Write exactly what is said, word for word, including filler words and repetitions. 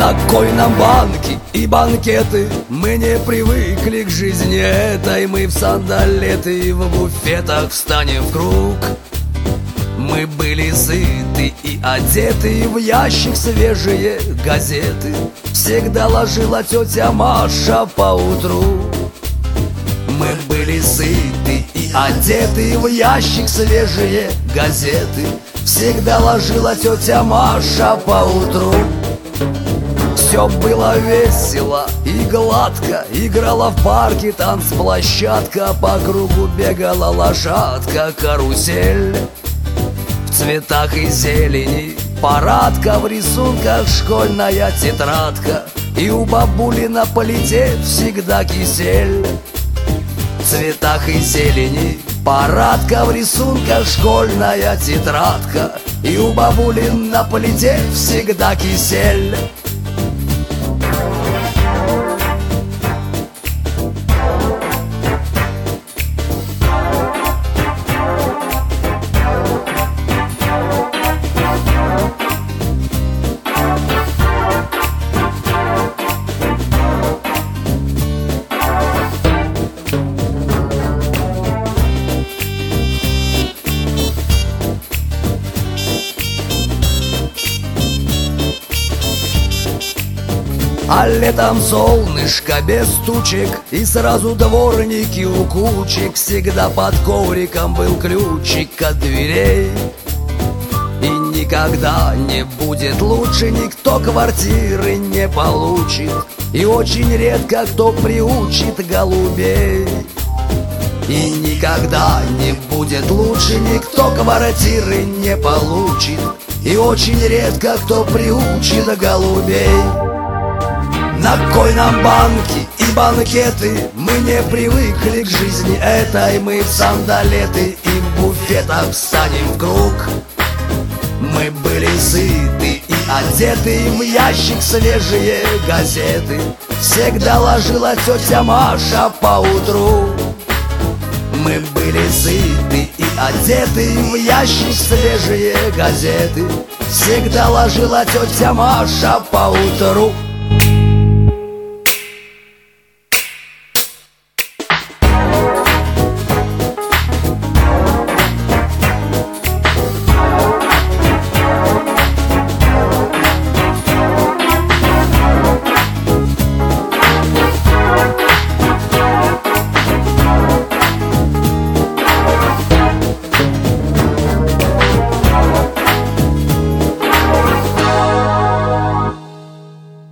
На кой нам банки и банкеты? Мы не привыкли к жизни этой. Мы в сандалеты и в буфетах встанем в круг. Мы были сыты и одеты, в ящик свежие газеты всегда ложила тетя Маша поутру. Мы были сыты и одеты, в ящик свежие газеты всегда ложила тетя Маша поутру. Все было весело и гладко, играла в парке танцплощадка, по кругу бегала лошадка, карусель. В цветах и зелени парадка, в рисунках школьная тетрадка, и у бабули на плите всегда кисель. В цветах и зелени парадка, в рисунках школьная тетрадка, и у бабули на плите всегда кисель. А летом солнышко без тучек, и сразу дворники у кучек. Всегда под ковриком был ключик от дверей. И никогда не будет лучше, никто квартиры не получит, и очень редко кто приучит голубей. И никогда не будет лучше, никто квартиры не получит, и очень редко кто приучит голубей. На кой нам банки и банкеты? Мы не привыкли к жизни этой. Мы в сандалеты и в буфетах встанем в круг. Мы были сыты и одеты, в ящик свежие газеты всегда ложила тетя Маша поутру. Мы были сыты и одеты, в ящик свежие газеты всегда ложила тетя Маша поутру.